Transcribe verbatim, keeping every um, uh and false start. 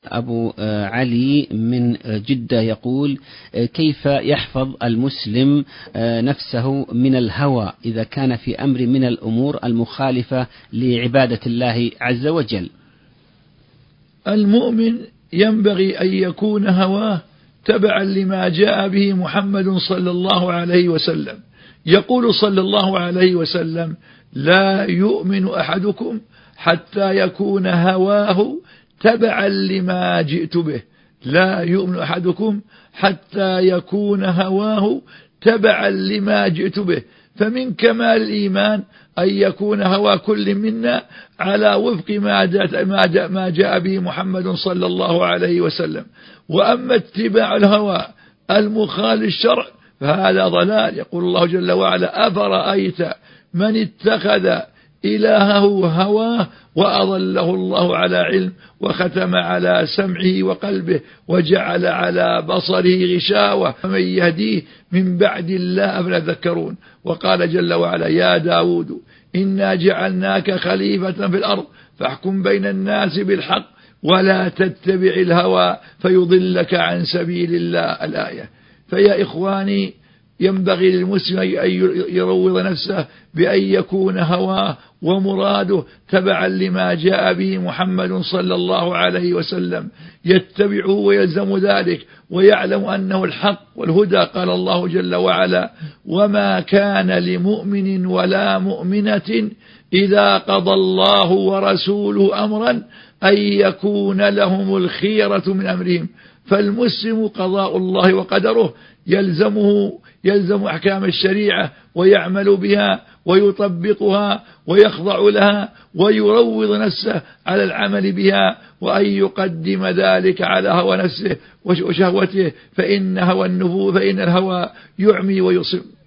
أبو علي من جدة يقول: كيف يحفظ المسلم نفسه من الهوى إذا كان في أمر من الأمور المخالفة لعبادة الله عز وجل؟ المؤمن ينبغي أن يكون هواه تبعا لما جاء به محمد صلى الله عليه وسلم. يقول صلى الله عليه وسلم: لا يؤمن أحدكم حتى يكون هواه تبعا لما جئت به. لا يؤمن أحدكم حتى يكون هواه تبعا لما جئت به. فمن كمال الإيمان أن يكون هوى كل منا على وفق ما جاء به محمد صلى الله عليه وسلم. وأما اتباع الهوى المخالف الشرع فهذا ضلال. يقول الله جل وعلا: أفرأيت من اتخذ إلهه هواه وأضله الله على علم وختم على سمعه وقلبه وجعل على بصره غشاوة فمن يهديه من بعد الله أفلا تذكرون. وقال جل وعلا: يا داود إنا جعلناك خليفة في الأرض فاحكم بين الناس بالحق ولا تتبع الهوى فيضلك عن سبيل الله. الآية. فيا إخواني، ينبغي للمسلم أن يروض نفسه بأن يكون هواه ومراده تبعا لما جاء به محمد صلى الله عليه وسلم، يتبعه ويلزم ذلك ويعلم أنه الحق والهدى. قال الله جل وعلا: وما كان لمؤمن ولا مؤمنة إذا قضى الله ورسوله أمرا أن يكون لهم الخيرة من أمرهم. فالمسلم قضاء الله وقدره يلزمه يلزم أحكام الشريعة ويعمل بها ويطبقها ويخضع لها ويروض نفسه على العمل بها، وأن يقدم ذلك على هوى نفسه وشهوته، فإن هوى النفوس فإن الهوى يعمي ويصم.